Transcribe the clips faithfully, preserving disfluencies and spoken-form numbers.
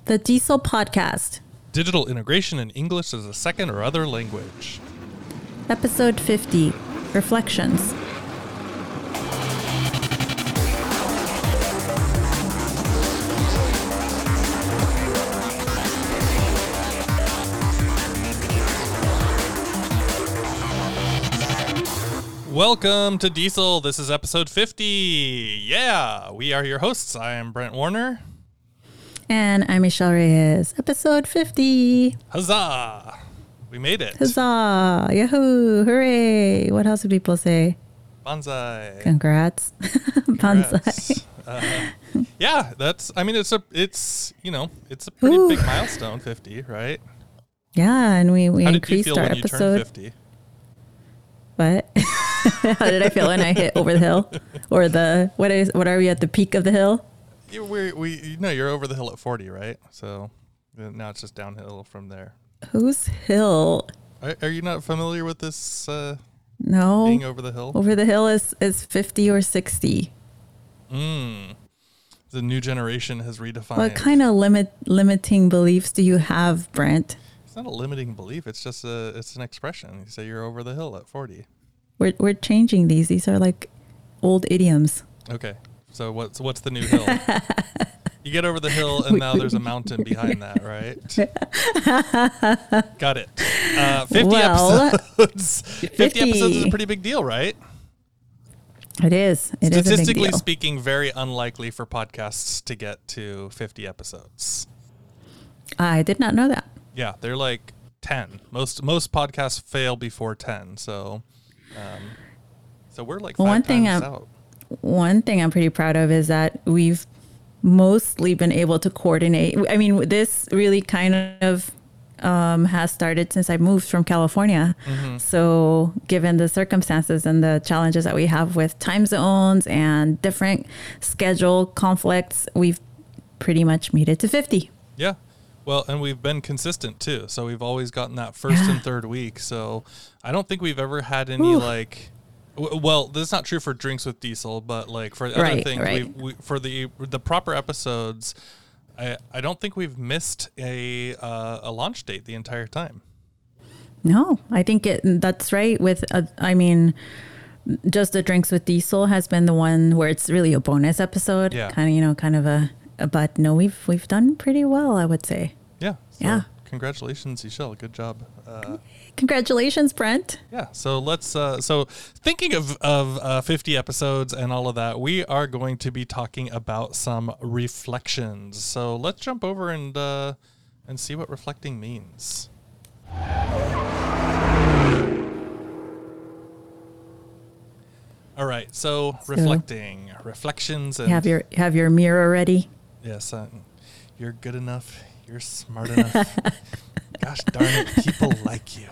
The Diesel Podcast. Digital integration in English as a second or other language. Episode fifty. Reflections. Welcome to Diesel. This is episode fifty. Yeah, we are your hosts. I am Brent Warner. And I'm Michelle Reyes. Episode fifty. Huzzah! We made it. Huzzah! Yahoo! Hooray! What else do people say? Bonsai. Congrats. Bonsai. Uh, yeah, that's, I mean, it's a, it's, you know, it's a pretty Ooh. big milestone, fifty, right? Yeah, and we, we How did you increased feel our when you episode. turned fifty? What? How did I feel when I hit over the hill? Or the, what is, what are we at the peak of the hill? You, we, we, you know, you're over the hill at forty, right? So uh, now it's just downhill from there. Whose hill? Are, are you not familiar with this uh, No. being over the hill? Over the hill is, is fifty or sixty. Mm. The new generation has redefined. What kind of limit limiting beliefs do you have, Brent? It's not a limiting belief. It's just a, it's an expression. You say you're over the hill at forty. We're we're changing these. These are like old idioms. Okay. So what's, what's the new hill? You get over the hill and now there's a mountain behind that, right? Got it. Uh, fifty Well, episodes. fifty. fifty episodes is a pretty big deal, right? It is. It is a big Statistically deal. speaking, very unlikely for podcasts to get to fifty episodes. I did not know that. Yeah, they're like ten. Most most podcasts fail before ten. So, um, so we're like five Well, one thing times I'm- out. One thing I'm pretty proud of is that we've mostly been able to coordinate. I mean, this really kind of um, has started since I moved from California. Mm-hmm. So given the circumstances and the challenges that we have with time zones and different schedule conflicts, we've pretty much made it to fifty. Yeah. Well, and we've been consistent too. So we've always gotten that first Yeah. and third week. So I don't think we've ever had any Ooh. like, w- well, this is not true for Drinks with Diesel, but like for other Right, things, right. we, we, for the the proper episodes, I, I don't think we've missed a uh, a launch date the entire time. No, I think it. That's right. With, uh, I mean, just the Drinks with Diesel has been the one where it's really a bonus episode. Yeah. Kind of, you know, kind of a. But no, we've we've done pretty well, I would say. Yeah. So Yeah. Congratulations, Michelle. Good job. Uh, Congratulations, Brent. Yeah, so let's. Uh, so thinking of of uh, fifty episodes and all of that, we are going to be talking about some reflections. So let's jump over and uh, and see what reflecting means. All right, so, So- reflecting, reflections, and Have your have your mirror ready. yes, uh, you're good enough. You're smart enough. Gosh darn it, people like you.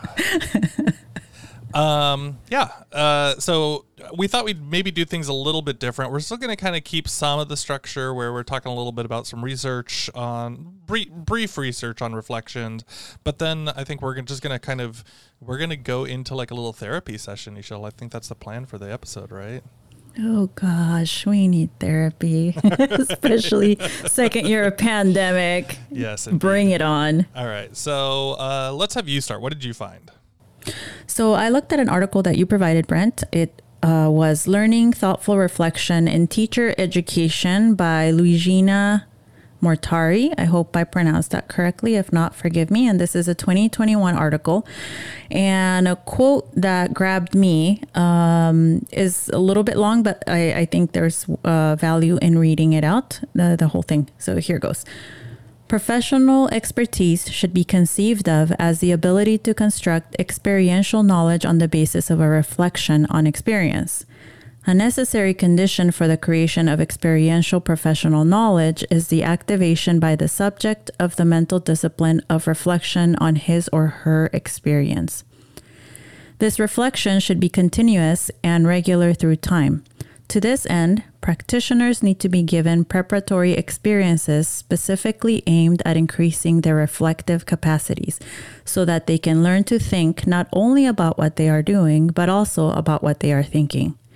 Um, yeah. Uh, so we thought we'd maybe do things a little bit different. We're still going to kind of keep some of the structure where we're talking a little bit about some research on brief, brief research on reflections, but then I think we're gonna, just going to kind of, we're going to go into like a little therapy session, Michelle. I think that's the plan for the episode, right? Oh gosh, we need therapy, especially second year of pandemic. Yes. Indeed. Bring it on. All right. So, uh, let's have you start. What did you find? So I looked at an article that you provided, Brent. It uh, was Learning Thoughtful Reflection in Teacher Education by Luigina Mortari. I hope I pronounced that correctly. If not, forgive me. And this is a twenty twenty-one article. And a quote that grabbed me um, is a little bit long, but I, I think there's uh, value in reading it out, the, the whole thing. So here goes. Professional expertise should be conceived of as the ability to construct experiential knowledge on the basis of a reflection on experience. A necessary condition for the creation of experiential professional knowledge is the activation by the subject of the mental discipline of reflection on his or her experience. This reflection should be continuous and regular through time. To this end, practitioners need to be given preparatory experiences specifically aimed at increasing their reflective capacities so that they can learn to think not only about what they are doing, but also about what they are thinking.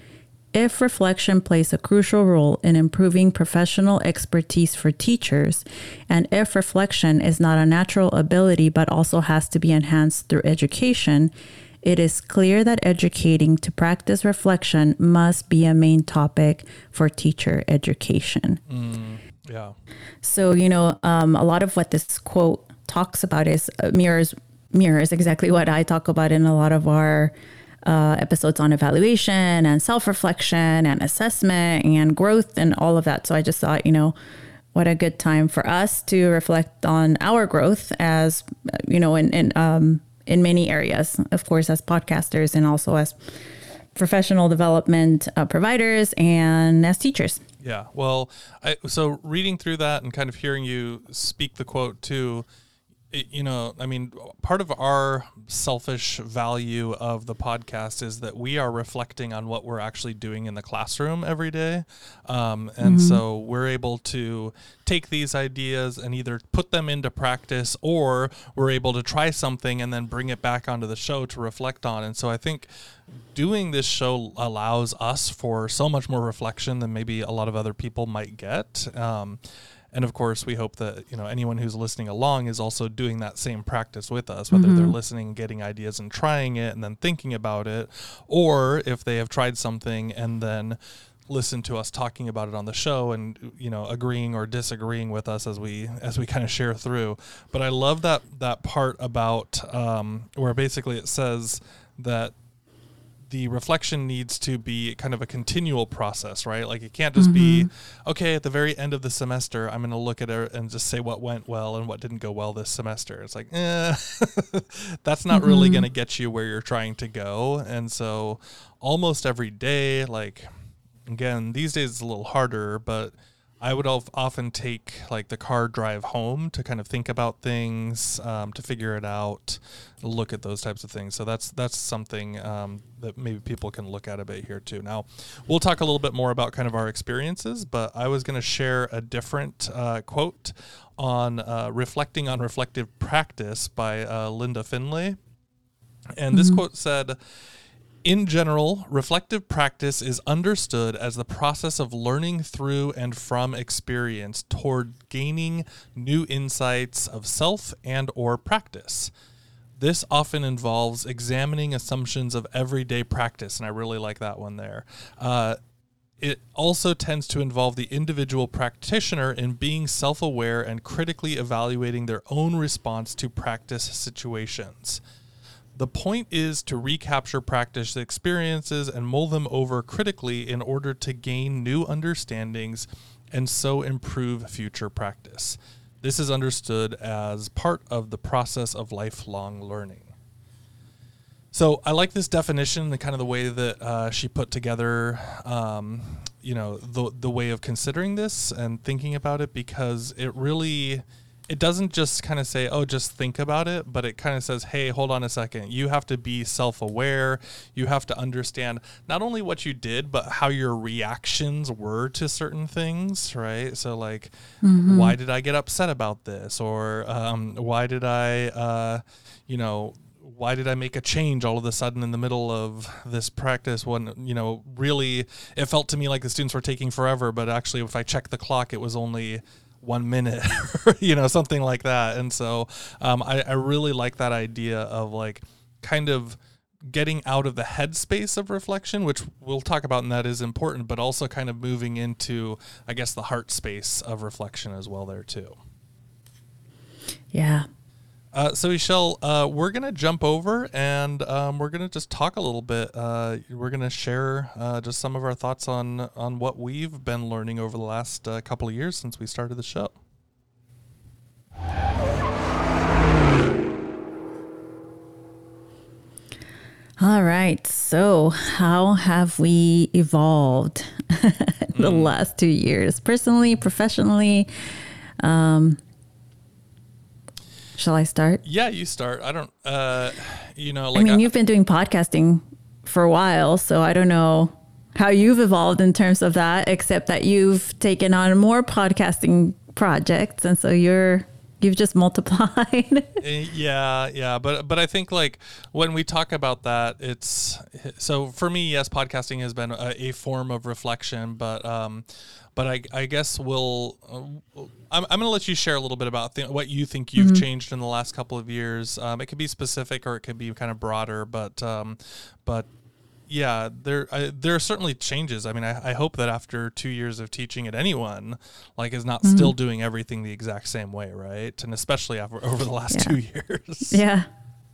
If reflection plays a crucial role in improving professional expertise for teachers, and if reflection is not a natural ability but also has to be enhanced through education, it is clear that educating to practice reflection must be a main topic for teacher education. Mm, yeah. So, you know, um, a lot of what this quote talks about is uh, mirrors mirrors exactly what I talk about in a lot of our uh, episodes on evaluation and self-reflection and assessment and growth and all of that. So I just thought, you know, what a good time for us to reflect on our growth as, you know, in, in, um, in many areas, of course, as podcasters and also as professional development uh, providers and as teachers. Yeah. Well, I, so reading through that and kind of hearing you speak the quote too, it, you know, I mean, part of our selfish value of the podcast is that we are reflecting on what we're actually doing in the classroom every day. Um, and mm-hmm. so we're able to take these ideas and either put them into practice, or we're able to try something and then bring it back onto the show to reflect on. And so I think doing this show allows us for so much more reflection than maybe a lot of other people might get. Um, And of course, we hope that, you know, anyone who's listening along is also doing that same practice with us, whether mm-hmm. they're listening, getting ideas and trying it and then thinking about it, or if they have tried something and then listen to us talking about it on the show and, you know, agreeing or disagreeing with us as we as we kind of share through. But I love that that part about um, where basically it says that the reflection needs to be kind of a continual process, right? Like it can't just mm-hmm. be, okay, at the very end of the semester, I'm going to look at it and just say what went well and what didn't go well this semester. It's like, eh, that's not mm-hmm. really going to get you where you're trying to go. And so almost every day, like, again, these days it's a little harder, but I would often take like the car drive home to kind of think about things, um, to figure it out, look at those types of things. So that's that's something um, that maybe people can look at a bit here too. Now, we'll talk a little bit more about kind of our experiences, but I was going to share a different uh, quote on uh, reflecting on reflective practice by uh, Linda Finlay. And this mm-hmm. quote said, "In general, reflective practice is understood as the process of learning through and from experience toward gaining new insights of self and or practice. This often involves examining assumptions of everyday practice," and I really like that one there. Uh, it also tends to involve the individual practitioner in being self-aware and critically evaluating their own response to practice situations. The point is to recapture practice experiences and mull them over critically in order to gain new understandings and so improve future practice. This is understood as part of the process of lifelong learning. So I like this definition, the kind of the way that uh, she put together, um, you know, the the way of considering this and thinking about it, because it really... It doesn't just kind of say, oh, just think about it, but it kind of says, hey, hold on a second. You have to be self-aware. You have to understand not only what you did, but how your reactions were to certain things, right? So like, mm-hmm. why did I get upset about this? Or um, why did I, uh, you know, why did I make a change all of a sudden in the middle of this practice when, you know, really it felt to me like the students were taking forever, but actually if I checked the clock, it was only one minute, you know, something like that. And so um, I, I really like that idea of like kind of getting out of the headspace of reflection, which we'll talk about, and that is important, but also kind of moving into, I guess, the heart space of reflection as well there too. Yeah. Uh, so, Michelle, uh, we're going to jump over and um, we're going to just talk a little bit. Uh, we're going to share uh, just some of our thoughts on, on what we've been learning over the last uh, couple of years since we started the show. All right. So how have we evolved the mm. last two years? Personally, professionally, um shall I start? Yeah, you start. I don't, uh, you know, like I mean, I, you've been doing podcasting for a while, so I don't know how you've evolved in terms of that, except that you've taken on more podcasting projects. And so you're you've just multiplied. yeah, yeah, but but I think like when we talk about that, it's so for me, yes, podcasting has been a, a form of reflection, but um, but I I guess we'll uh, I'm I'm gonna let you share a little bit about th- what you think you've mm-hmm. changed in the last couple of years. Um, it could be specific or it could be kind of broader, but um, but. Yeah, there I, there are certainly changes. I mean, I, I hope that after two years of teaching it, anyone like is not mm-hmm. still doing everything the exact same way, right? And especially after, over the last yeah. two years. Yeah.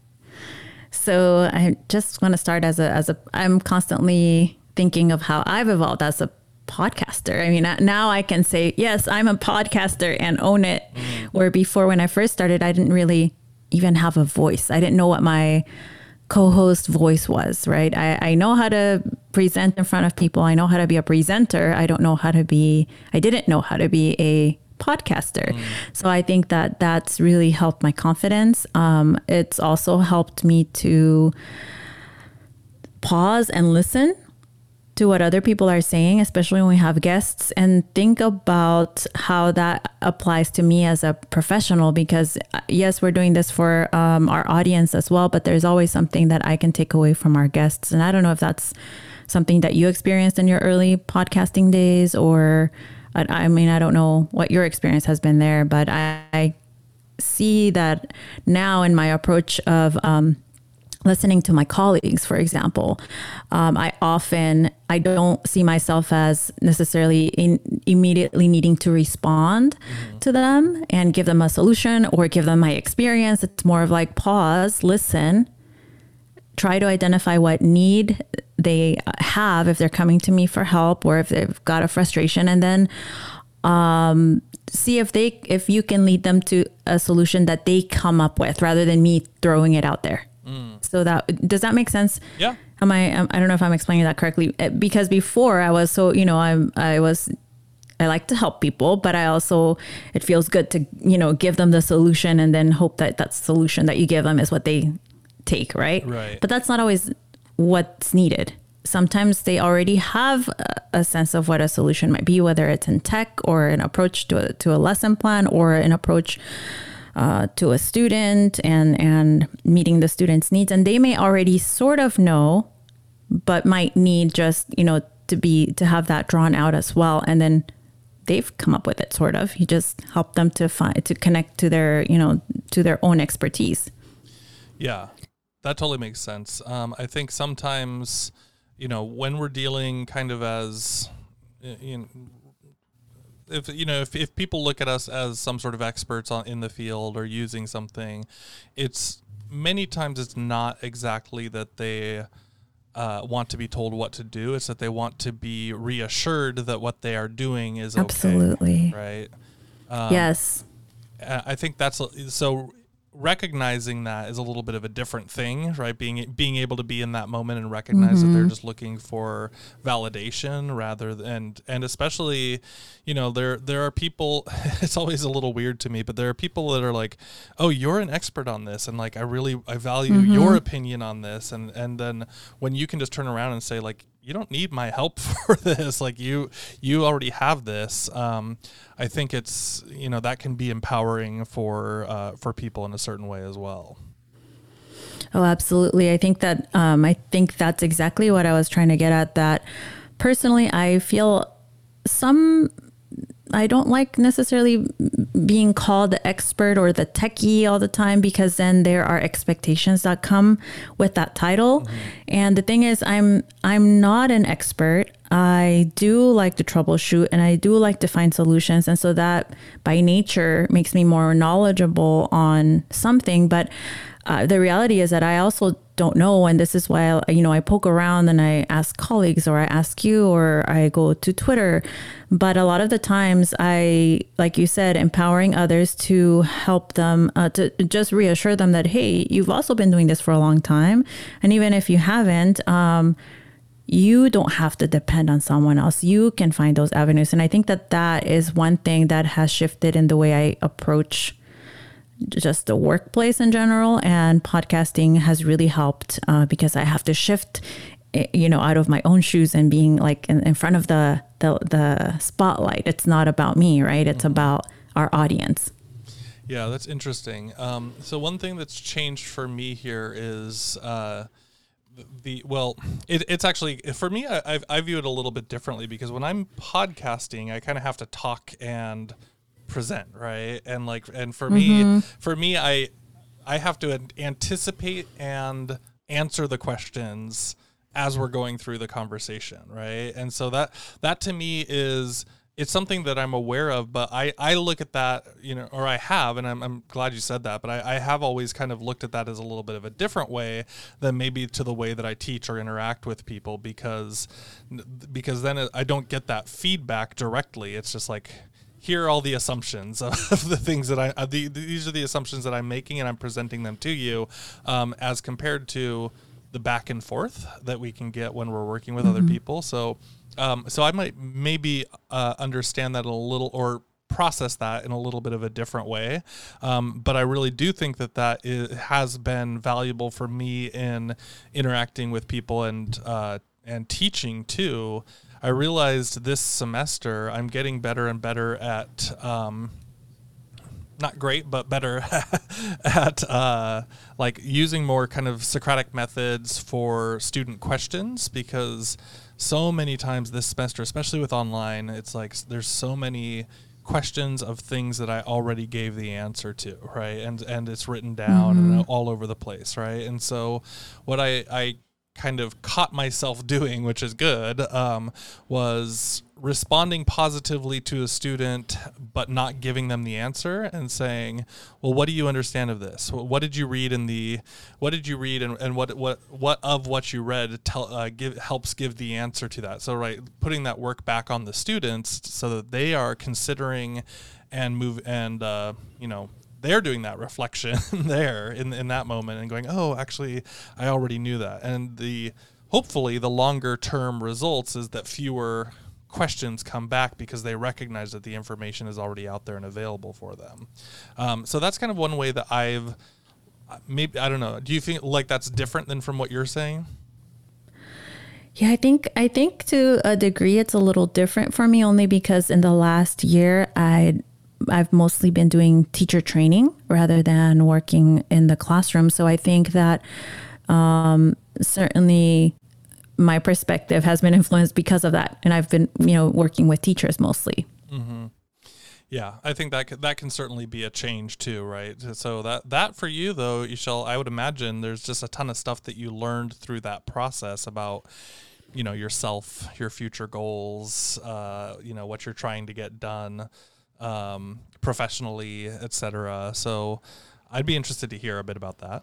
So I just want to start as a as a. I'm constantly thinking of how I've evolved as a podcaster. I mean, now I can say yes, I'm a podcaster and own it. Mm-hmm. Where before, when I first started, I didn't really even have a voice. I didn't know what my co-host voice was, right? I, I know how to present in front of people. I know how to be a presenter. I don't know how to be, I didn't know how to be a podcaster. Mm. So I think that that's really helped my confidence. Um, it's also helped me to pause and listen to what other people are saying, especially when we have guests, and think about how that applies to me as a professional, because yes, we're doing this for um, our audience as well, but there's always something that I can take away from our guests. And I don't know if that's something that you experienced in your early podcasting days, or I, I mean, I don't know what your experience has been there, but I, I see that now in my approach of um, listening to my colleagues, for example, um, I often, I don't see myself as necessarily in immediately needing to respond mm-hmm. to them and give them a solution or give them my experience. It's more of like pause, listen, try to identify what need they have if they're coming to me for help or if they've got a frustration, and then um, see if they, if you can lead them to a solution that they come up with rather than me throwing it out there. Mm. So that, does that make sense? Yeah. Am I, I don't know if I'm explaining that correctly, because before I was so, you know, I'm, I was, I like to help people, but I also, it feels good to, you know, give them the solution and then hope that that solution that you give them is what they take. Right. Right. But that's not always what's needed. Sometimes they already have a sense of what a solution might be, whether it's in tech or an approach to a, to a lesson plan or an approach Uh, to a student and, and meeting the student's needs. And they may already sort of know, but might need just, you know, to be, to have that drawn out as well. And then they've come up with it sort of. You just help them to find, to connect to their, you know, to their own expertise. Yeah, that totally makes sense. Um, I think sometimes, you know, when we're dealing kind of as, you know, if you know if, if people look at us as some sort of experts on in the field or using something, it's many times it's not exactly that they uh, want to be told what to do. It's that they want to be reassured that what they are doing is absolutely okay, right. Um, yes, I think that's so. Recognizing that is a little bit of a different thing, right? Being being able to be in that moment and recognize mm-hmm. that they're just looking for validation rather than, and especially, you know, there there are people. It's always a little weird to me, but there are people that are like, "Oh, you're an expert on this," and like I really I value mm-hmm. your opinion on this, and and then when you can just turn around and say like, you don't need my help for this. Like you, you already have this. Um, I think it's, you know, that can be empowering for, uh, for people in a certain way as well. Oh, absolutely. I think that, um, I think that's exactly what I was trying to get at. That personally, I feel some, I don't like necessarily being called the expert or the techie all the time, because then there are expectations that come with that title. Mm-hmm. And the thing is, I'm I'm not an expert. I do like to troubleshoot and I do like to find solutions. And so that by nature makes me more knowledgeable on something. But uh, the reality is that I also don't know. And this is why, I, you know, I poke around and I ask colleagues or I ask you or I go to Twitter. But a lot of the times I, like you said, empowering others to help them, uh, to just reassure them that, hey, you've also been doing this for a long time. And even if you haven't, um, you don't have to depend on someone else. You can find those avenues. And I think that that is one thing that has shifted in the way I approach just the workplace in general, and podcasting has really helped uh, because I have to shift, you know, out of my own shoes and being like in, in front of the, the the spotlight. It's not about me, right? It's mm-hmm. about our audience. Yeah, that's interesting. Um, so one thing that's changed for me here is uh, the well, it, it's actually for me. I, I I view it a little bit differently because when I'm podcasting, I kind of have to talk and present, right? And like, and for mm-hmm. me, for me, I I have to anticipate and answer the questions as we're going through the conversation, right? And so that that to me is. It's something that I'm aware of, but I, I look at that, you know, or I have, and I'm, I'm glad you said that, but I, I have always kind of looked at that as a little bit of a different way than maybe to the way that I teach or interact with people, because because then I don't get that feedback directly. It's just like, here are all the assumptions of the things that I, uh, the, these are the assumptions that I'm making, and I'm presenting them to you, um, as compared to the back and forth that we can get when we're working with mm-hmm. other people. So Um, so I might maybe uh, understand that a little, or process that in a little bit of a different way. Um, but I really do think that that is, has been valuable for me in interacting with people and uh, and teaching too. I realized this semester I'm getting better and better at, um, not great, but better at uh, like using more kind of Socratic methods for student questions, because so many times this semester, especially with online, it's like there's so many questions of things that I already gave the answer to, right? And and it's written down mm-hmm. and all over the place, right? And so what I, I kind of caught myself doing, which is good, um, was responding positively to a student, but not giving them the answer and saying, well, what do you understand of this? What did you read in the, what did you read and, and what, what, what of what you read tell, uh, give, helps give the answer to that. So, right, putting that work back on the students so that they are considering and move and, uh, you know, they're doing that reflection there in in that moment and going, oh, actually, I already knew that. And the hopefully the longer term results is that fewer questions come back because they recognize that the information is already out there and available for them. Um, so that's kind of one way that I've maybe, I don't know. Do you think like that's different than from what you're saying? Yeah, I think I think to a degree it's a little different for me, only because in the last year I I've mostly been doing teacher training rather than working in the classroom. So I think that um, certainly my perspective has been influenced because of that. And I've been, you know, working with teachers mostly. Mm-hmm. Yeah, I think that could, that can certainly be a change too, right? So that, that for you though, Ishel, I would imagine there's just a ton of stuff that you learned through that process about, you know, yourself, your future goals, uh, you know, what you're trying to get done um, professionally, et cetera. So I'd be interested to hear a bit about that.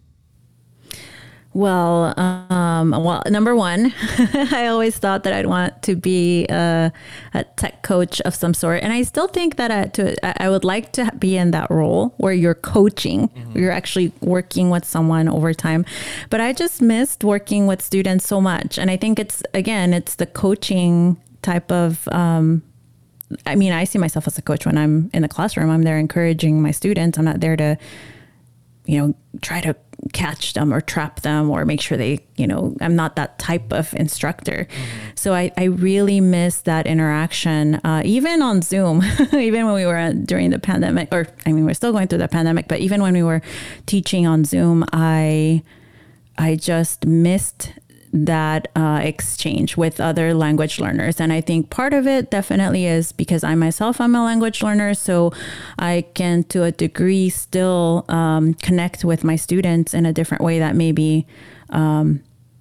Well, um, well, number one, I always thought that I'd want to be a, a tech coach of some sort. And I still think that I, to, I would like to be in that role where you're coaching, mm-hmm. where you're actually working with someone over time. But I just missed working with students so much. And I think it's, again, it's the coaching type of, um, I mean, I see myself as a coach when I'm in the classroom. I'm there encouraging my students. I'm not there to, you know, try to catch them or trap them or make sure they, you know, I'm not that type of instructor. Mm-hmm. So I, I really miss that interaction, uh, even on Zoom, even when we were during the pandemic, or I mean, we're still going through the pandemic, but even when we were teaching on Zoom, I, I just missed that uh, exchange with other language learners. And I think part of it definitely is because I myself am a language learner, so I can to a degree still um, connect with my students in a different way that maybe um,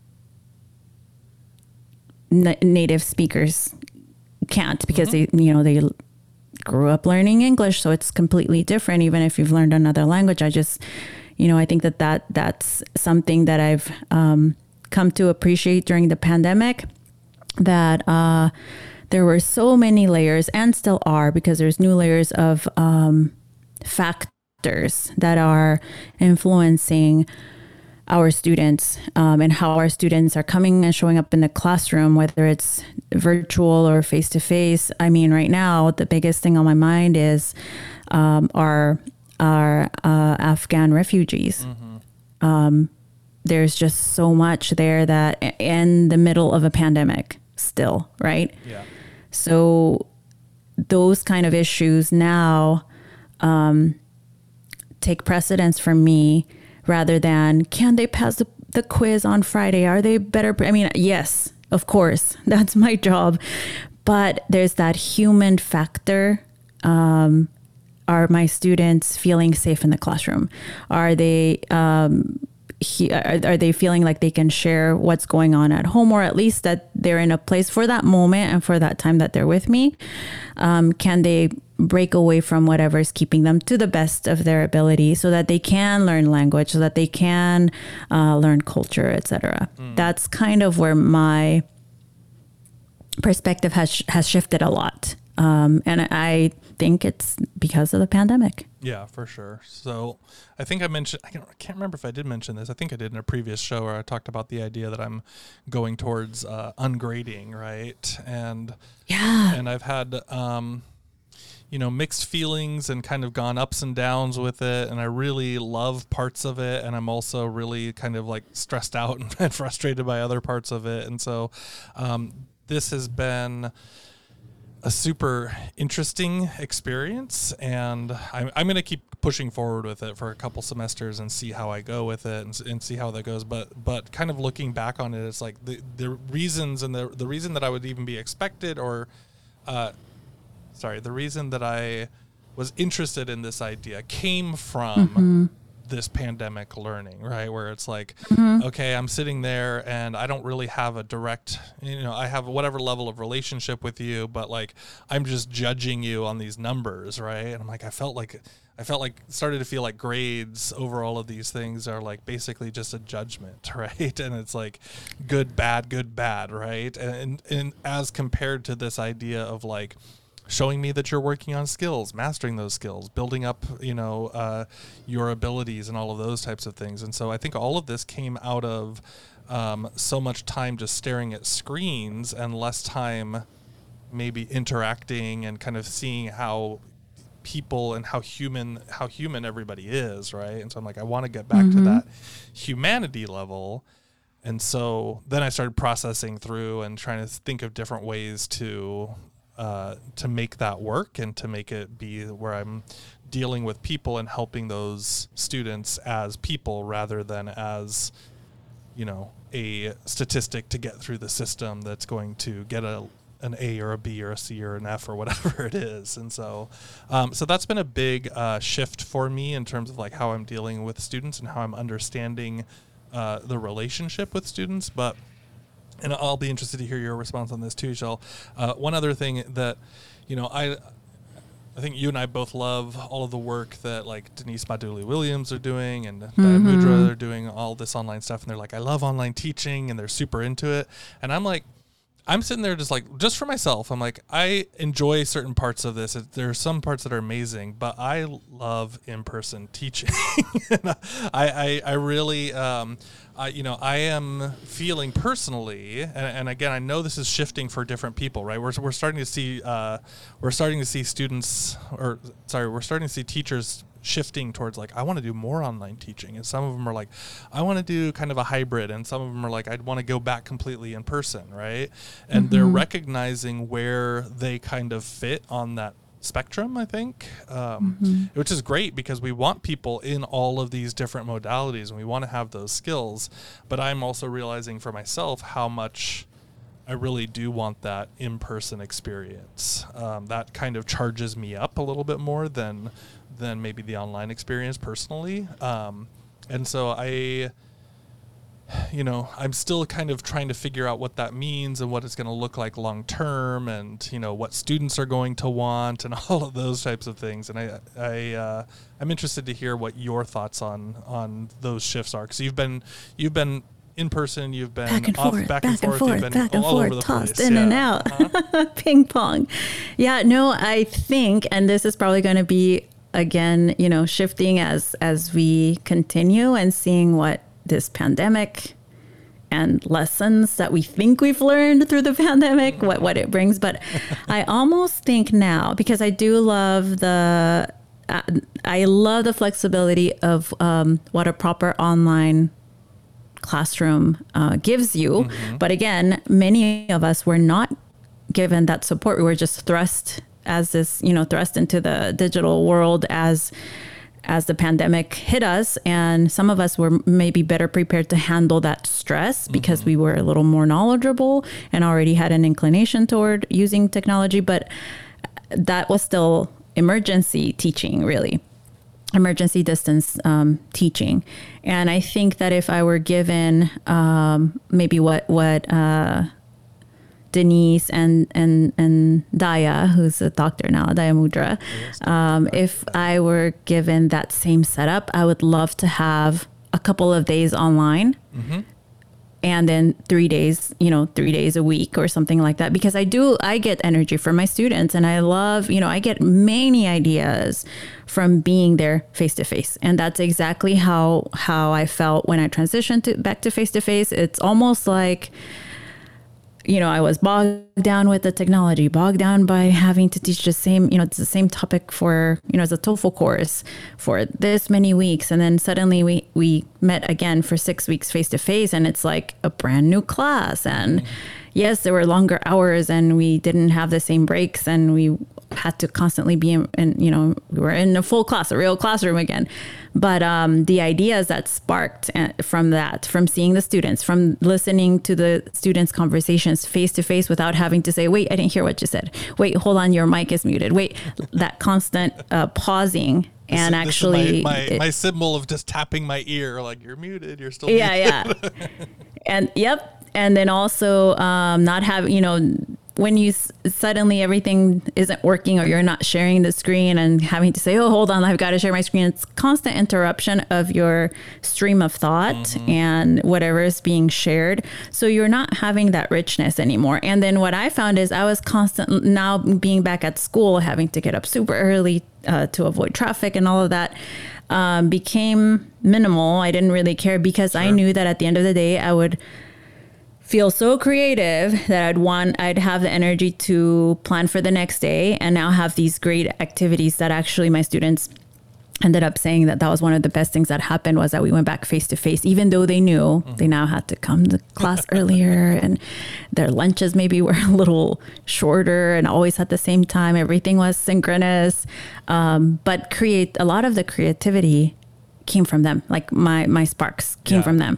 na- native speakers can't, because mm-hmm. they, you know, they grew up learning English, so it's completely different. Even if you've learned another language, I just, you know, I think that, that that's something that I've um, come to appreciate during the pandemic, that uh, there were so many layers, and still are, because there's new layers of um, factors that are influencing our students um, and how our students are coming and showing up in the classroom, whether it's virtual or face-to-face. I mean, right now, the biggest thing on my mind is um, our, our uh, Afghan refugees. Mm-hmm. Um, There's just so much there that in the middle of a pandemic still, right? Yeah. So those kind of issues now, um, take precedence for me rather than can they pass the, the quiz on Friday? Are they better? I mean, yes, of course, that's my job. But there's that human factor. Um, are my students feeling safe in the classroom? Are they um, he, are, are they feeling like they can share what's going on at home, or at least that they're in a place for that moment and for that time that they're with me? Um, can they break away from whatever is keeping them to the best of their ability so that they can learn language, so that they can uh, learn culture, et cetera? Mm. That's kind of where my perspective has has shifted a lot. Um, and I think it's because of the pandemic. Yeah, for sure. So I think I mentioned, I can't, I can't remember if I did mention this. I think I did in a previous show where I talked about the idea that I'm going towards uh, ungrading, right? And yeah, and I've had, um, you know, mixed feelings and kind of gone ups and downs with it. And I really love parts of it. And I'm also really kind of like stressed out and frustrated by other parts of it. And so um, this has been a super interesting experience, and I'm, I'm going to keep pushing forward with it for a couple semesters and see how I go with it and, and see how that goes. But, but kind of looking back on it, it's like the, the reasons and the, the reason that I would even be expected or, uh, sorry, the reason that I was interested in this idea came from mm-hmm. this pandemic learning, right? Where it's like, mm-hmm. okay, I'm sitting there and I don't really have a direct, you know, I have whatever level of relationship with you, but like, I'm just judging you on these numbers, right? And I'm like, I felt like, I felt like, started to feel like grades over all of these things are like basically just a judgment, right? And it's like good, bad, good, bad, right? And, and as compared to this idea of like, showing me that you're working on skills, mastering those skills, building up, you know, uh, your abilities and all of those types of things. And so I think all of this came out of um, so much time just staring at screens and less time maybe interacting and kind of seeing how people and how human, how human everybody is, right? And so I'm like, I want to get back mm-hmm. to that humanity level. And so then I started processing through and trying to think of different ways to Uh, to make that work and to make it be where I'm dealing with people and helping those students as people rather than as, you know, a statistic to get through the system that's going to get a an A or a B or a C or an F or whatever it is. And so, um, so that's been a big uh, shift for me in terms of like how I'm dealing with students and how I'm understanding uh, the relationship with students. But and I'll be interested to hear your response on this too, Shel. Uh, one other thing that, you know, I I think you and I both love all of the work that like Denise Maduli-Williams are doing and mm-hmm. Diane Mudra are doing all this online stuff. And they're like, I love online teaching and they're super into it. And I'm like, I'm sitting there just like, just for myself, I'm like, I enjoy certain parts of this. There are some parts that are amazing, but I love in-person teaching. I, I, I really, um, I, you know, I am feeling personally, and, and again, I know this is shifting for different people, right? We're, we're starting to see, uh, we're starting to see students, or sorry, we're starting to see teachers shifting towards like, I want to do more online teaching. And some of them are like, I want to do kind of a hybrid. And some of them are like, I'd want to go back completely in person. Right. And mm-hmm. they're recognizing where they kind of fit on that spectrum, I think, um, mm-hmm. which is great because we want people in all of these different modalities and we want to have those skills. But I'm also realizing for myself how much I really do want that in-person experience. Um, that kind of charges me up a little bit more than than maybe the online experience personally. Um, and so I, you know, I'm still kind of trying to figure out what that means and what it's going to look like long term and, you know, what students are going to want and all of those types of things. And I, I, uh, I'm interested to hear what your thoughts on, on those shifts are. Because you've been, you've been in person, you've been back and off, forth, back, back and forth, and forth, you've been back and all forth, over the tossed place. in yeah. and out, uh-huh. ping pong. Yeah, no, I think, and this is probably going to be again, you know, shifting as as we continue and seeing what this pandemic and lessons that we think we've learned through the pandemic, what what it brings. But I almost think now, because I do love the, uh, I love the flexibility of um, what a proper online classroom uh, gives you. Mm-hmm. But again, many of us were not given that support. We were just thrust as this, you know, thrust into the digital world as as the pandemic hit us, and some of us were maybe better prepared to handle that stress because mm-hmm. we were a little more knowledgeable and already had an inclination toward using technology. But that was still emergency teaching, really. Emergency distance um, teaching. And I think that if I were given um, maybe what what uh, Denise and and and Daya, who's a doctor now, Daya Mudra, um, if I were given that same setup, I would love to have a couple of days online. Mm-hmm. And then three days, you know, three days a week or something like that, because I do, I get energy from my students, and I love, you know, I get many ideas from being there face to face. And that's exactly how, how I felt when I transitioned to back to face to face. It's almost like, you know, I was bogged down with the technology, bogged down by having to teach the same, you know, it's the same topic for, you know, it's a TOEFL course for this many weeks. And then suddenly we, we met again for six weeks face to face, and it's like a brand new class. And mm-hmm. yes, there were longer hours, and we didn't have the same breaks, and we had to constantly be in, in you know, we were in a full class, a real classroom again. But um, the ideas that sparked from that, from seeing the students, from listening to the students' conversations face to face without having to say, wait, I didn't hear what you said. Wait, hold on, your mic is muted. Wait, that constant uh, pausing. This and is, actually, this is my, my, it, my symbol of just tapping my ear, like, you're muted, you're still yeah, muted. Yeah, yeah. And yep. And then also um, not having, you know, when you s- suddenly everything isn't working, or you're not sharing the screen and having to say, oh, hold on, I've got to share my screen. It's constant interruption of your stream of thought mm-hmm. and whatever is being shared. So you're not having that richness anymore. And then what I found is I was constant now being back at school, having to get up super early uh, to avoid traffic and all of that. Um, became minimal. I didn't really care because sure. I knew that at the end of the day, I would feel so creative that I'd want, I'd have the energy to plan for the next day, and now have these great activities that actually my students ended up saying that that was one of the best things that happened, was that we went back face to face, even though they knew mm-hmm. they now had to come to class earlier, and their lunches maybe were a little shorter and always at the same time. Everything was synchronous. Um, but create a lot of the creativity came from them. Like my, my sparks came yeah. from them.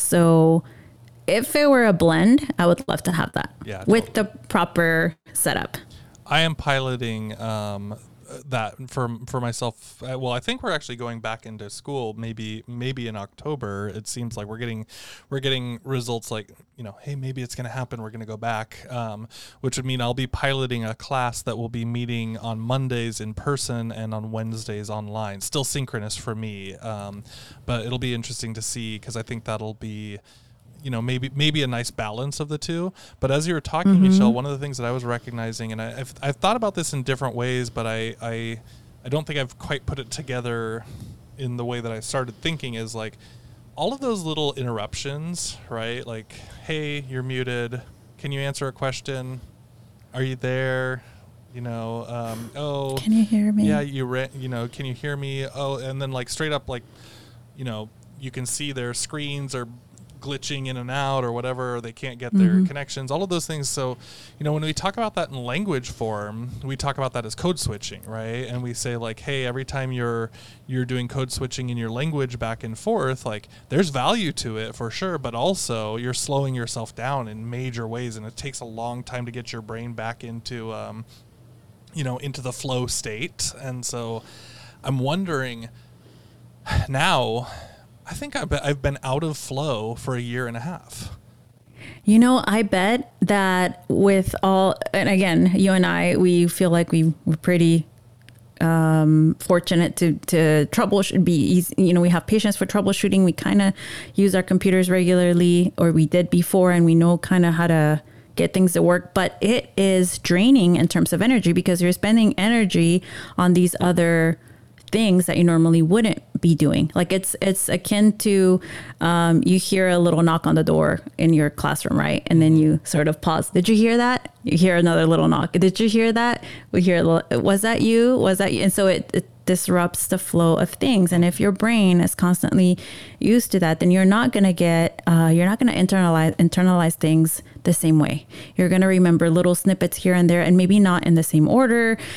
So if it were a blend, I would love to have that yeah, totally. With the proper setup. I am piloting um, that for for myself. Well, I think we're actually going back into school. Maybe maybe in October. It seems like we're getting we're getting results like, you know, hey, maybe it's going to happen. We're going to go back, um, which would mean I'll be piloting a class that will be meeting on Mondays in person and on Wednesdays online. Still synchronous for me, um, but it'll be interesting to see, because I think that'll be, you know, maybe maybe a nice balance of the two. But as you were talking, mm-hmm. Michelle, one of the things that I was recognizing, and I, I've I've thought about this in different ways, but I, I I don't think I've quite put it together in the way that I started thinking, is like all of those little interruptions, right? Like, hey, you're muted. Can you answer a question? Are you there? You know, um, oh, can you hear me? Yeah, you re- you know, can you hear me? Oh, and then like straight up, like, you know, you can see their screens are glitching in and out or whatever, or they can't get their mm-hmm. connections, all of those things. So, you know, when we talk about that in language form, we talk about that as code switching, right? And we say like, hey, every time you're you're doing code switching in your language back and forth, like there's value to it for sure, but also you're slowing yourself down in major ways, and it takes a long time to get your brain back into um, you know, into the flow state. And so I'm wondering now, I think I've been, I've been out of flow for a year and a half. You know, I bet that with all, and again, you and I, we feel like we were pretty um, fortunate to, to troubleshoot, be easy. You know, we have patience for troubleshooting. We kind of use our computers regularly, or we did before, and we know kind of how to get things to work, but it is draining in terms of energy, because you're spending energy on these other things that you normally wouldn't be doing. Like it's it's akin to um, you hear a little knock on the door in your classroom, right? And then you sort of pause. Did you hear that? You hear another little knock. Did you hear that? We hear a little, was that you? Was that you? And so it, it disrupts the flow of things. And if your brain is constantly used to that, then you're not going to get, uh, you're not going to internalize internalize things the same way. You're going to remember little snippets here and there, and maybe not in the same order.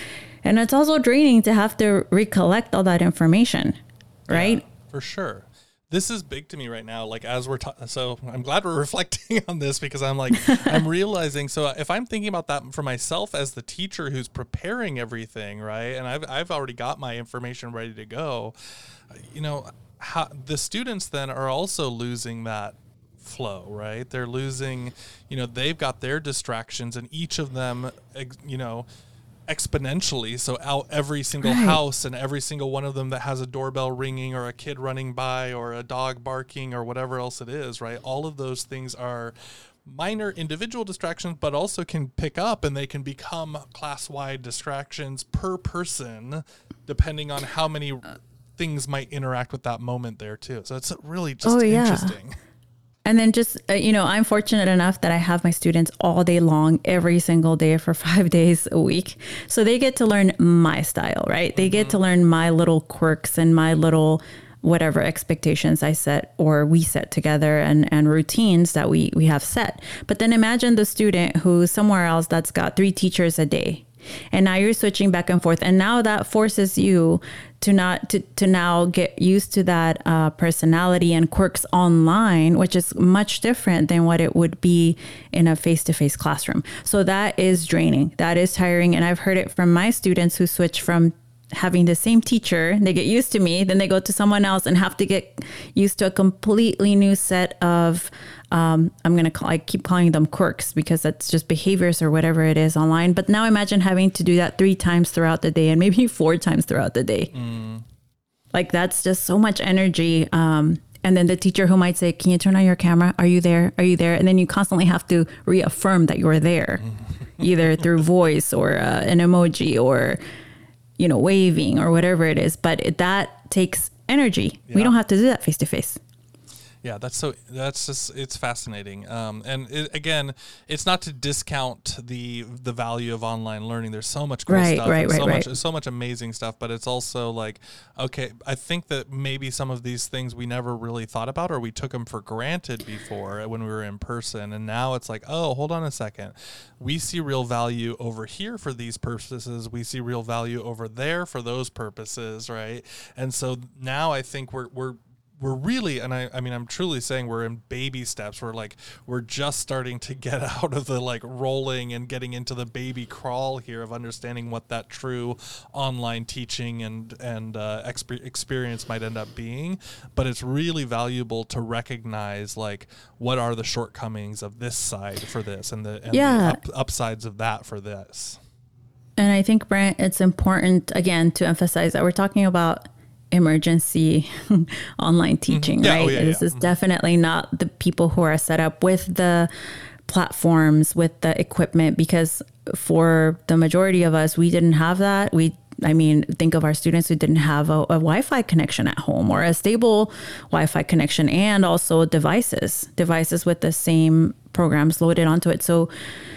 And it's also draining to have to recollect all that information, right? Yeah, for sure. This is big to me right now. Like as we're talking, so I'm glad we're reflecting on this because I'm like, I'm realizing. So if I'm thinking about that for myself as the teacher who's preparing everything, right? And I've, I've already got my information ready to go, you know, how the students then are also losing that flow, right? They're losing, you know, they've got their distractions and each of them, you know, exponentially, so out every single right. house and every single one of them that has a doorbell ringing or a kid running by or a dog barking or whatever else it is, right? All of those things are minor individual distractions, but also can pick up and they can become class-wide distractions per person, depending on how many things might interact with that moment there too. So it's really just oh, yeah. interesting. And then just, uh, you know, I'm fortunate enough that I have my students all day long, every single day for five days a week. So they get to learn my style, right? They mm-hmm. get to learn my little quirks and my little whatever expectations I set or we set together and, and routines that we, we have set. But then imagine the student who's somewhere else that's got three teachers a day. And now you're switching back and forth. And now that forces you to not to, to now get used to that uh, personality and quirks online, which is much different than what it would be in a face-to-face classroom. So that is draining. That is tiring. And I've heard it from my students who switch from having the same teacher, they get used to me, then they go to someone else and have to get used to a completely new set of, um, I'm going to call, I keep calling them quirks because that's just behaviors or whatever it is online. But now imagine having to do that three times throughout the day and maybe four times throughout the day. Mm. Like that's just so much energy. Um, and then the teacher who might say, can you turn on your camera? Are you there? Are you there? And then you constantly have to reaffirm that you're there, either through voice or uh, an emoji or you know, waving or whatever it is, but it, that takes energy. Yeah. We don't have to do that face to face. Yeah, that's so, that's just, it's fascinating. Um, and it, again, it's not to discount the, the value of online learning. There's so much cool right, stuff. Right, right, so right. much, so much amazing stuff, but it's also like, okay, I think that maybe some of these things we never really thought about, or we took them for granted before when we were in person. And now it's like, oh, hold on a second. We see real value over here for these purposes. We see real value over there for those purposes. Right. And so now I think we're, we're, we're really, and I, I mean, I'm truly saying we're in baby steps. We're like, we're just starting to get out of the like rolling and getting into the baby crawl here of understanding what that true online teaching and, and uh, exp- experience might end up being. But it's really valuable to recognize like, what are the shortcomings of this side for this and the, and yeah. the up, upsides of that for this. And I think, Brent, it's important, again, to emphasize that we're talking about emergency online teaching, mm-hmm. yeah, right? Oh, yeah, this yeah. is mm-hmm. definitely not the people who are set up with the platforms, with the equipment, because for the majority of us, we didn't have that. We, I mean, think of our students who didn't have a, a Wi-Fi connection at home or a stable Wi-Fi connection, and also devices, devices with the same programs loaded onto it. So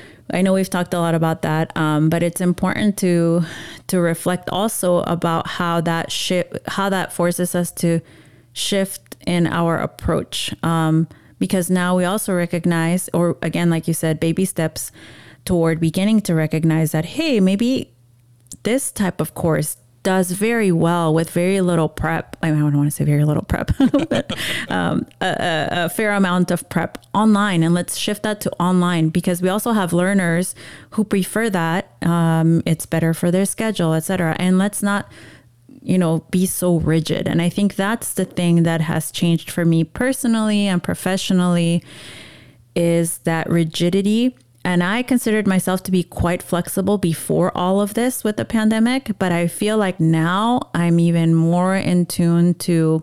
I know we've talked a lot about that, um, but it's important to to reflect also about how that shift, how that forces us to shift in our approach, um, because now we also recognize, or again, like you said, baby steps toward beginning to recognize that, hey, maybe this type of course does very well with very little prep. I, mean, I don't want to say very little prep, but um, a, a fair amount of prep online. And let's shift that to online, because we also have learners who prefer that. Um, it's better for their schedule, et cetera. And let's not, you know, be so rigid. And I think that's the thing that has changed for me personally and professionally, is that rigidity. And I considered myself to be quite flexible before all of this with the pandemic, but I feel like now I'm even more in tune to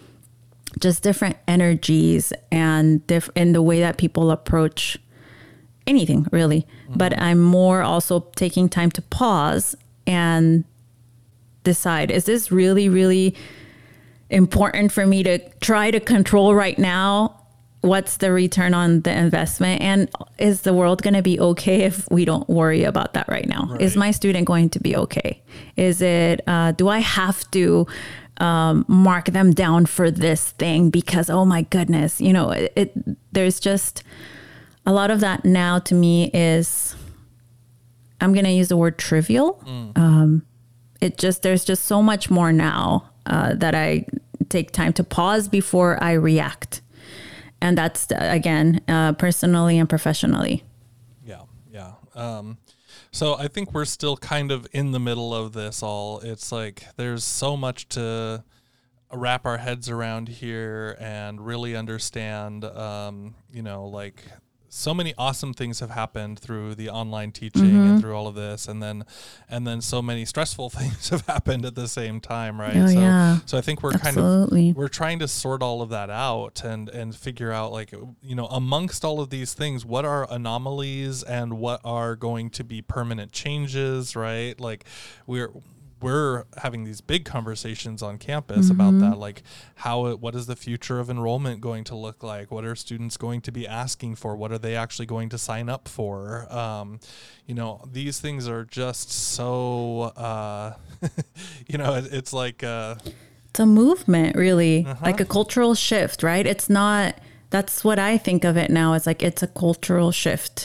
just different energies and diff- in the way that people approach anything, really. Mm-hmm. But I'm more also taking time to pause and decide, is this really, really important for me to try to control right now? What's the return on the investment? And is the world going to be okay if we don't worry about that right now? Right. Is my student going to be okay? Is it, uh, do I have to um, mark them down for this thing because, oh my goodness, you know, it, it there's just a lot of that now to me is, I'm going to use the word trivial, mm. um, it just, there's just so much more now uh, that I take time to pause before I react. And that's, again, uh, personally and professionally. Yeah, yeah. Um, so I think we're still kind of in the middle of this all. It's like there's so much to wrap our heads around here and really understand, um, you know, like so many awesome things have happened through the online teaching mm-hmm. and through all of this. And then, and then so many stressful things have happened at the same time. Right. Oh, so, yeah. so I think we're Absolutely. kind of, we're trying to sort all of that out and, and figure out, like, you know, amongst all of these things, what are anomalies and what are going to be permanent changes, right? Like we're, we're having these big conversations on campus mm-hmm. about that, like how it, what is the future of enrollment going to look like? What are students going to be asking for? What are they actually going to sign up for? Um, you know, these things are just so, uh, you know, it, it's like... Uh, it's a movement, really, uh-huh. like a cultural shift, right? It's not, that's what I think of it now. It's like, it's a cultural shift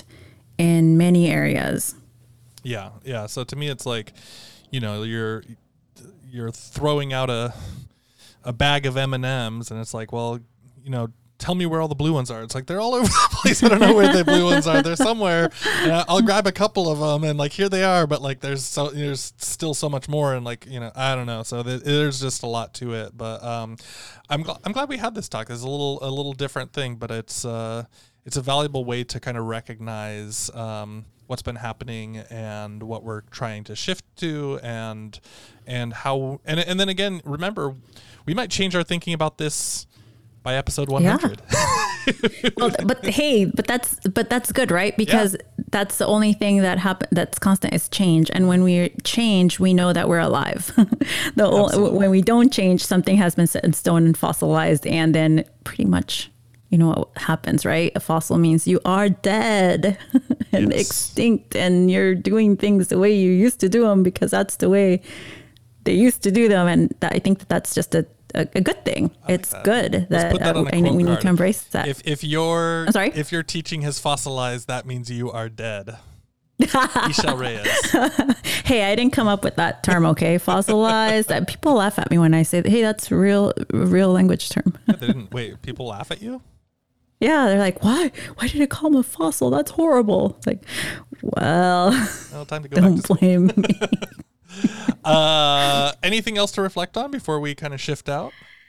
in many areas. Yeah. Yeah. So to me, it's like, you know, you're you're throwing out a a bag of M and M's, and it's like, well, you know, tell me where all the blue ones are. It's like they're all over the place. I don't know where the blue ones are. They're somewhere. And I'll grab a couple of them, and like here they are. But like there's so there's still so much more, and like you know, I don't know. So th- there's just a lot to it. But um, I'm gl- I'm glad we had this talk. It's a little a little different thing, but it's uh it's a valuable way to kind of recognize um. what's been happening and what we're trying to shift to and and how and and then again, remember, we might change our thinking about this by episode one hundred. Yeah. Well, but hey, but that's but that's good, right? Because yeah. that's the only thing that happen that's constant is change. And when we change, we know that we're alive. the only, when we don't change, something has been set in stone and fossilized, and then pretty much you know what happens, right? A fossil means you are dead and yes. extinct, and you're doing things the way you used to do them because that's the way they used to do them. And that, I think that that's just a, a, a good thing. Like it's that. good that, that uh, I think we need to embrace that. If if your I'm sorry? if your teaching has fossilized, that means you are dead. Isha Reyes. Hey, I didn't come up with that term, okay? Fossilized. That people laugh at me when I say, "Hey, that's a real, real language term." Yeah, they didn't. Wait, people laugh at you? Yeah, they're like, "Why? Why did it call him a fossil? That's horrible." It's like, well, well time to go don't back to blame me. uh, anything else to reflect on before we kind of shift out?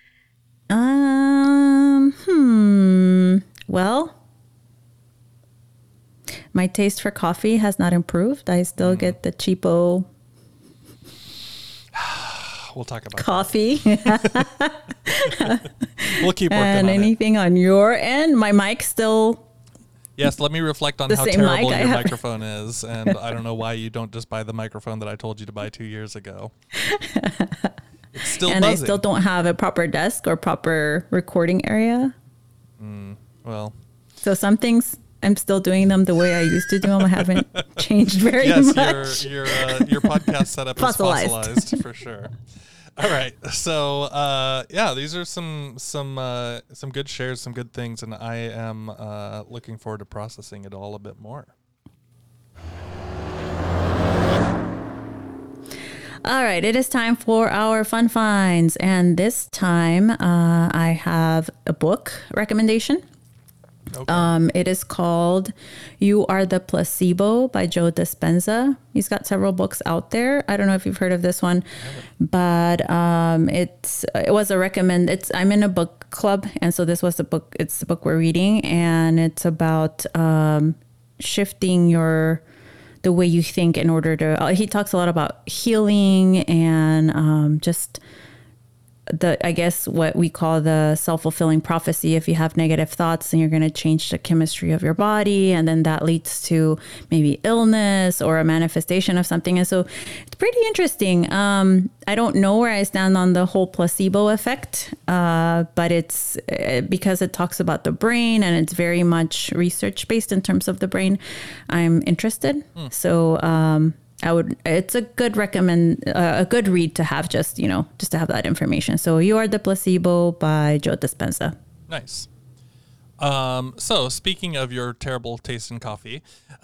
Um. Hmm. Well. My taste for coffee has not improved. I still mm. get the cheapo we'll talk about coffee. We'll keep working and on anything it. on your end. My mic still. Yes, let me reflect on how terrible your microphone is, and I don't know why you don't just buy the microphone that I told you to buy two years ago. It's still and buzzing. I still don't have a proper desk or proper recording area. Mm, well, so some things I'm still doing them the way I used to do them. I haven't changed very yes, much. Yes, your your, uh, your podcast setup fossilized. is fossilized for sure. All right, so uh, yeah, these are some some uh, some good shares, some good things, and I am uh, looking forward to processing it all a bit more. All right, it is time for our fun finds, and this time uh, I have a book recommendation. Okay. Um, it is called You Are the Placebo by Joe Dispenza. He's got several books out there. I don't know if you've heard of this one, but um, it's it was a recommend. It's I'm in a book club, and so this was the book. It's the book we're reading, and it's about um, shifting your the way you think in order to. Uh, he talks a lot about healing and um, just. The I guess what we call the self-fulfilling prophecy. If you have negative thoughts, then you're going to change the chemistry of your body, and then that leads to maybe illness or a manifestation of something. And so it's pretty interesting. Um, I don't know where I stand on the whole placebo effect, uh, but it's uh, because it talks about the brain and it's very much research-based in terms of the brain. I'm interested. Mm. So um I would, it's a good recommend, uh, a good read to have just, you know, just to have that information. So You Are the Placebo by Joe Dispenza. Nice. Um, so speaking of your terrible taste in coffee,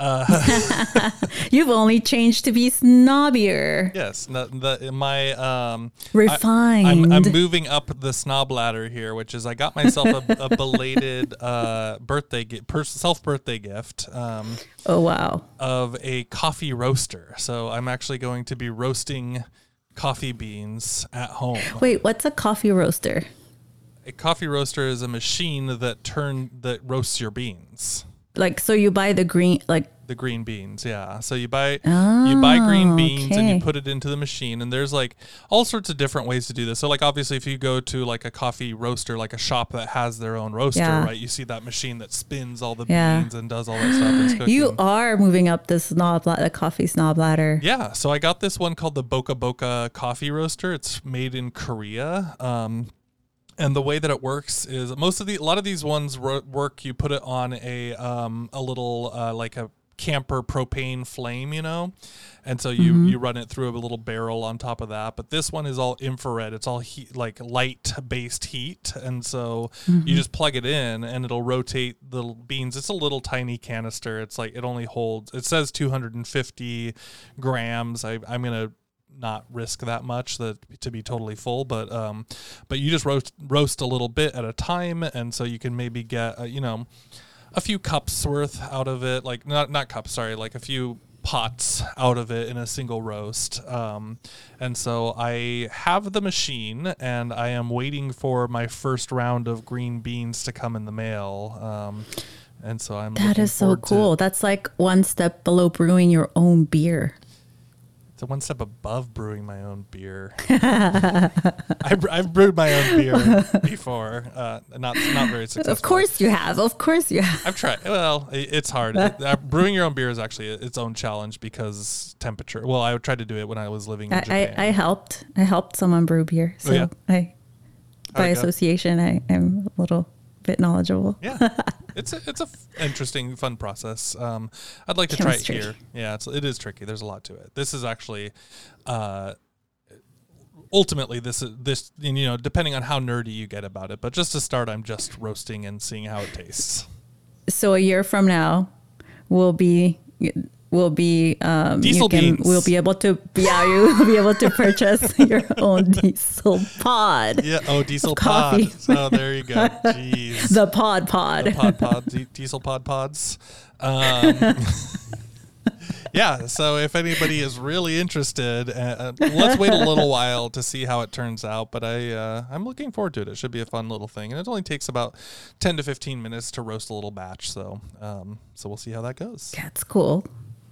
uh, you've only changed to be snobbier. Yes, the, the, my um, refined. I, I'm, I'm moving up the snob ladder here, which is I got myself a, a belated uh, birthday gi- per- self birthday gift. Um, oh wow! Of a coffee roaster. So I'm actually going to be roasting coffee beans at home. Wait, what's a coffee roaster? A coffee roaster is a machine that turn that roasts your beans. Like, so you buy the green, like the green beans, yeah. So you buy oh, you buy green beans okay. and you put it into the machine, and there's like all sorts of different ways to do this. So like obviously if you go to like a coffee roaster, like a shop that has their own roaster, yeah. right? You see that machine that spins all the yeah. beans and does all that stuff. And cooking. You are moving up the snob la- the coffee snob ladder. Yeah. So I got this one called the Boca Boca coffee roaster. It's made in Korea. Um, And the way that it works is most of the a lot of these ones work. You put it on a um, a little uh, like a camper propane flame, you know, and so you mm-hmm. you run it through a little barrel on top of that. But this one is all infrared. It's all heat, like light based heat, and so mm-hmm. you just plug it in and it'll rotate the beans. It's a little tiny canister. It's like it only holds. It says two hundred fifty grams. I, I'm gonna. Not risk that much that to be totally full, but um, but you just roast roast a little bit at a time, and so you can maybe get uh, you know a few cups worth out of it, like not not cups, sorry, like a few pots out of it in a single roast. Um, and so I have the machine, and I am waiting for my first round of green beans to come in the mail. Um, and so I'm that is so cool. To, That's like one step below brewing your own beer. So one step above brewing my own beer. I've, I've brewed my own beer before, uh, not not very successful. Of course you have. Of course you have. I've tried. Well, it's hard. It, uh, brewing your own beer is actually its own challenge because temperature. Well, I tried to do it when I was living in I, Japan. I, I helped. I helped someone brew beer. So oh, yeah? I, by association, I am a little bit knowledgeable. Yeah. It's a, it's a f- interesting, fun process. Um, I'd like to Chemistry. try it here. Yeah, it's, it is tricky. There's a lot to it. This is actually, uh, ultimately, this is this. You know, depending on how nerdy you get about it. But just to start, I'm just roasting and seeing how it tastes. So a year from now, we'll be will be um, diesel you can, beans. We'll be able to yeah, you will be able to purchase your own diesel pod. Yeah. Oh, diesel pod. Oh, there you go. Jeez. The pod pod. The pod pod. D- diesel pod pods. Um, yeah. So if anybody is really interested, uh, let's wait a little while to see how it turns out. But I uh, I'm looking forward to it. It should be a fun little thing, and it only takes about ten to fifteen minutes to roast a little batch. So um, so we'll see how that goes. That's cool.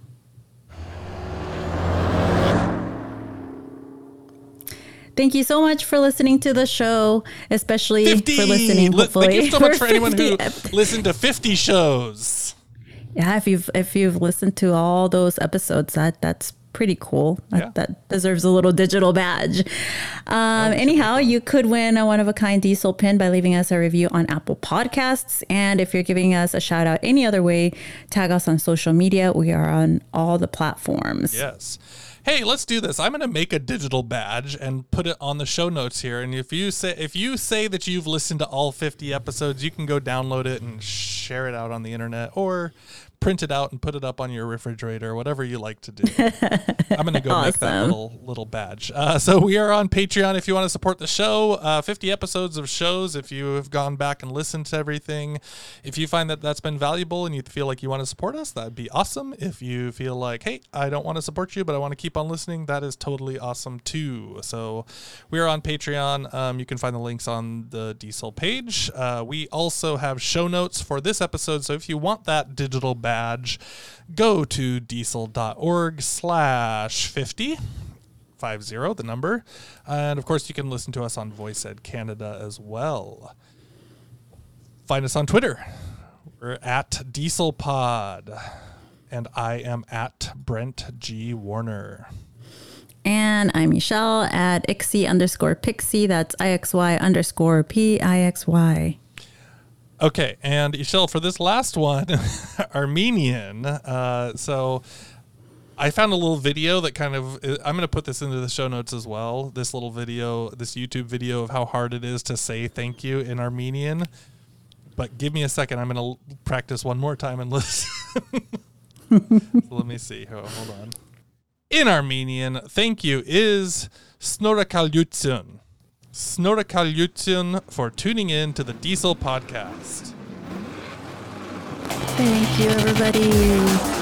Thank you so much for listening to the show, especially fifty for listening. Hopefully, thank you so much for anyone who ep- listened to fifty shows. Yeah, if you've if you've listened to all those episodes, that that's pretty cool. That, yeah. that deserves a little digital badge. Um, anyhow, you could win a one-of-a-kind diesel pin by leaving us a review on Apple Podcasts. And if you're giving us a shout out any other way, tag us on social media. We are on all the platforms. Yes. Hey, let's do this. I'm going to make a digital badge and put it on the show notes here. And if you say if you say that you've listened to all fifty episodes, you can go download it and share it out on the internet, or print it out and put it up on your refrigerator, whatever you like to do. I'm going to go awesome. make that little little badge. Uh, so we are on Patreon if you want to support the show. Uh, fifty episodes of shows if you have gone back and listened to everything. If you find that that's been valuable and you feel like you want to support us, that'd be awesome. If you feel like, hey, I don't want to support you, but I want to keep on listening, that is totally awesome too. So we are on Patreon. Um, you can find the links on the Diesel page. Uh, we also have show notes for this episode. So if you want that digital badge, badge, go to diesel.org slash 50, 50, the number. And of course, you can listen to us on VoiceEd Canada as well. Find us on Twitter. We're at DieselPod. And I am at Brent G. Warner. And I'm Michelle at Ixy underscore Pixie. That's I X Y underscore P I X Y. Okay, and Ishel, for this last one, Armenian. Uh, so I found a little video that kind of, I'm going to put this into the show notes as well. This little video, this YouTube video of how hard it is to say thank you in Armenian. but give me a second. I'm going to practice one more time and listen. So let me see. Oh, hold on. In Armenian, thank you is Snorakalyutsun. Snorakalyutsun for tuning in to the Diesel Podcast. Thank you, everybody.